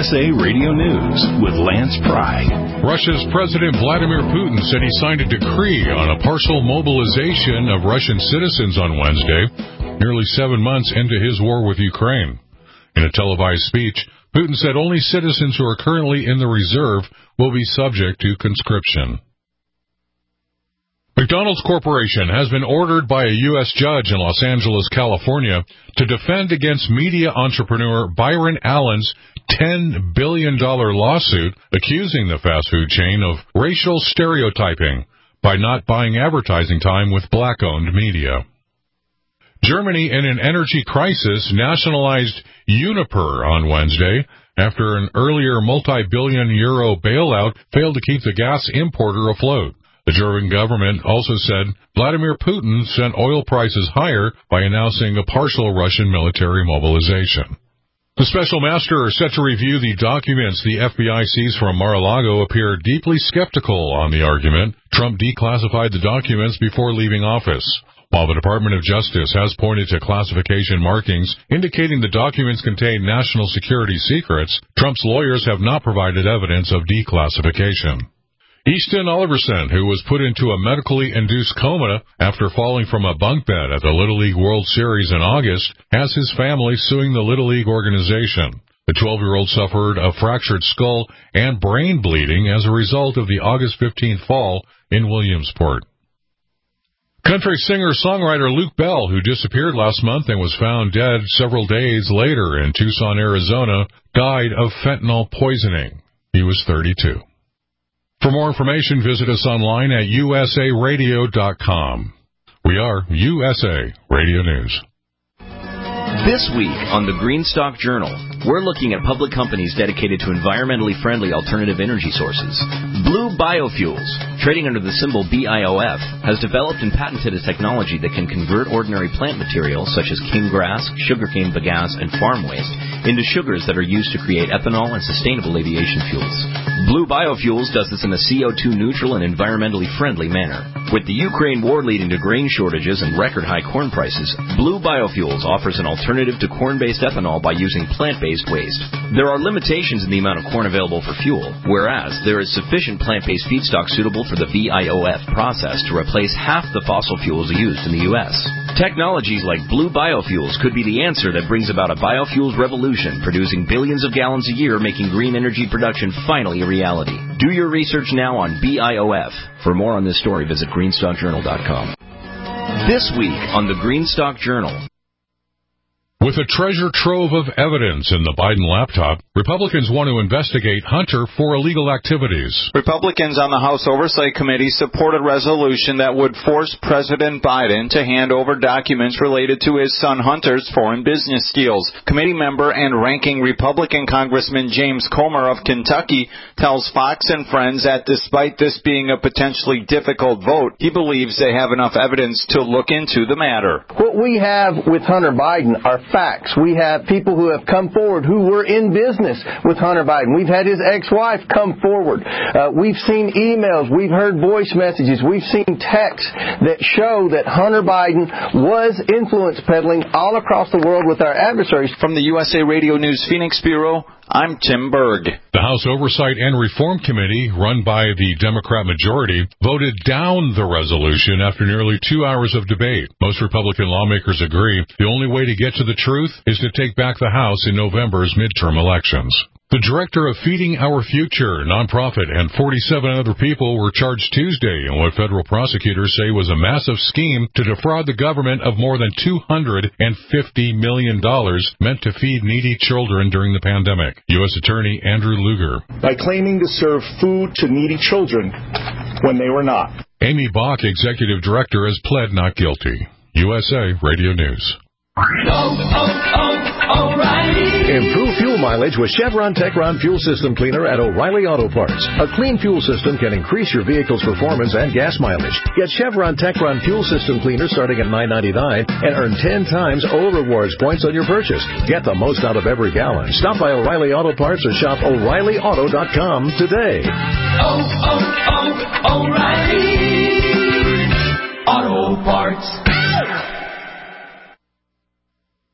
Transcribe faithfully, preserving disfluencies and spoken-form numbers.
S A Radio News with Lance Pry. Russia's President Vladimir Putin said he signed a decree on a partial mobilization of Russian citizens on Wednesday, nearly seven months into his war with Ukraine. In a televised speech, Putin said only citizens who are currently in the reserve will be subject to conscription. McDonald's Corporation has been ordered by a U S judge in Los Angeles, California, to defend against media entrepreneur Byron Allen's ten billion dollars lawsuit accusing the fast food chain of racial stereotyping by not buying advertising time with black-owned media. Germany, in an energy crisis, nationalized Uniper on Wednesday after an earlier multi-billion euro bailout failed to keep the gas importer afloat. The German government also said Vladimir Putin sent oil prices higher by announcing a partial Russian military mobilization. The special master set to review the documents the F B I seized from Mar-a-Lago appeared deeply skeptical on the argument Trump declassified the documents before leaving office. While the Department of Justice has pointed to classification markings indicating the documents contain national security secrets, Trump's lawyers have not provided evidence of declassification. Easton Oliverson, who was put into a medically induced coma after falling from a bunk bed at the Little League World Series in August, has his family suing the Little League organization. The twelve-year-old suffered a fractured skull and brain bleeding as a result of the August fifteenth fall in Williamsport. Country singer-songwriter Luke Bell, who disappeared last month and was found dead several days later in Tucson, Arizona, died of fentanyl poisoning. He was thirty-two. For more information, visit us online at U S A radio dot com. We are U S A Radio News. This week on the Greenstock Journal, we're looking at public companies dedicated to environmentally friendly alternative energy sources. Blue Biofuels, trading under the symbol B I O F, has developed and patented a technology that can convert ordinary plant materials such as king grass, sugarcane bagasse, and farm waste into sugars that are used to create ethanol and sustainable aviation fuels. Blue Biofuels does this in a C O two neutral and environmentally friendly manner. With the Ukraine war leading to grain shortages and record-high corn prices, Blue Biofuels offers an alternative to corn-based ethanol by using plant-based waste. There are limitations in the amount of corn available for fuel, whereas there is sufficient plant-based feedstock suitable for the B I O F process to replace half the fossil fuels used in the U S. Technologies like Blue Biofuels could be the answer that brings about a biofuels revolution, producing billions of gallons a year, making green energy production finally a reality. Do your research now on B I O F. For more on this story, visit greenstock journal dot com. This week on the Greenstock Journal. With a treasure trove of evidence in the Biden laptop, Republicans want to investigate Hunter for illegal activities. Republicans on the House Oversight Committee support a resolution that would force President Biden to hand over documents related to his son Hunter's foreign business deals. Committee member and ranking Republican Congressman James Comer of Kentucky tells Fox and Friends that despite this being a potentially difficult vote, he believes they have enough evidence to look into the matter. What we have with Hunter Biden are facts. We have people who have come forward who were in business with Hunter Biden. We've had his ex-wife come forward. Uh, we've seen emails. We've heard voice messages. We've seen texts that show that Hunter Biden was influence peddling all across the world with our adversaries. From the U S A Radio News Phoenix Bureau, I'm Tim Berg. The House Oversight and Reform Committee, run by the Democrat majority, voted down the resolution after nearly two hours of debate. Most Republican lawmakers agree the only way to get to the truth is to take back the House in November's midterm elections. The director of Feeding Our Future nonprofit and forty-seven other people were charged Tuesday in what federal prosecutors say was a massive scheme to defraud the government of more than two hundred fifty million dollars meant to feed needy children during the pandemic. U S Attorney Andrew Lugar. By claiming to serve food to needy children when they were not. Amy Bach, executive director, has pled not guilty. U S A Radio News. Oh, oh, oh, O'Reilly. Improve fuel mileage with Chevron Techron Fuel System Cleaner at O'Reilly Auto Parts. A clean fuel system can increase your vehicle's performance and gas mileage. Get Chevron Techron Fuel System Cleaner starting at nine ninety-nine and earn ten times O Rewards points on your purchase. Get the most out of every gallon. Stop by O'Reilly Auto Parts or shop O'Reilly Auto dot com today. Oh, oh, oh, O'Reilly Auto Parts.